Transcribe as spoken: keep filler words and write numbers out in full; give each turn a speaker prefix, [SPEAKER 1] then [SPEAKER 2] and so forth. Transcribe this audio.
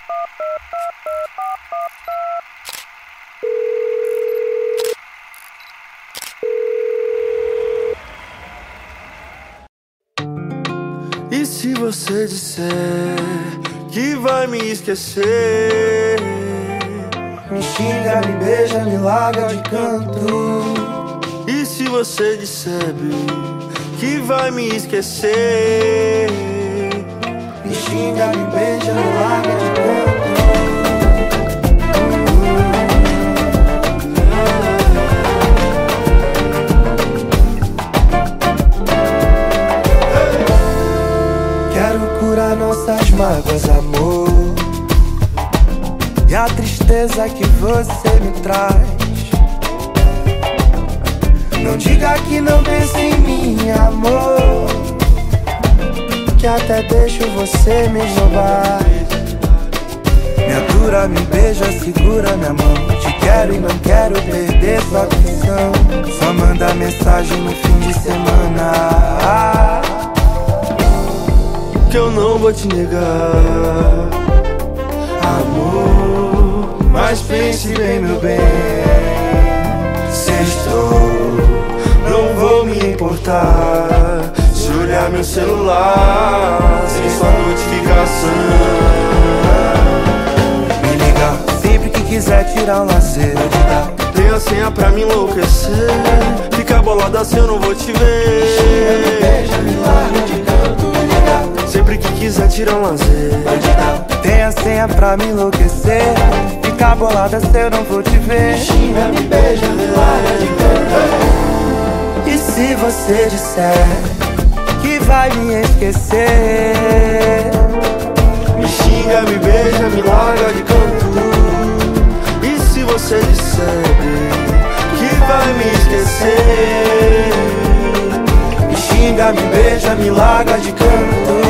[SPEAKER 1] E se você disser que vai me esquecer?
[SPEAKER 2] Me xinga, me beija, me larga de canto.
[SPEAKER 1] E se você disser que vai me esquecer?
[SPEAKER 2] Me xinga, me beija, me larga de canto. Quero curar nossas mágoas, amor, e a tristeza que você me traz. Não diga que não pensa em mim, amor, que até deixo você me roubar. Me atura, me beija, segura minha mão. Te quero e não quero perder sua atenção. Só manda mensagem no fim de semana,
[SPEAKER 1] que eu não vou te negar,
[SPEAKER 2] amor, mas pense bem, meu bem. Sextou, não vou me importar
[SPEAKER 1] se olhar meu celular sem sua notificação.
[SPEAKER 2] Me liga sempre que quiser tirar um lazer.
[SPEAKER 1] Tem a senha pra me enlouquecer. Fica bolada se eu não vou te ver.
[SPEAKER 2] Beija, me larga de canto.
[SPEAKER 1] Sempre que quiser tirar um lazer.
[SPEAKER 2] Tem a senha pra me enlouquecer. Fica bolada se eu não vou te ver. Me xinga, me beija, me larga de canto. E se você disser que vai me esquecer?
[SPEAKER 1] Me xinga, me beija, me larga de canto. E se você disser que vai me esquecer?
[SPEAKER 2] Me xinga, me beija, me larga de canto.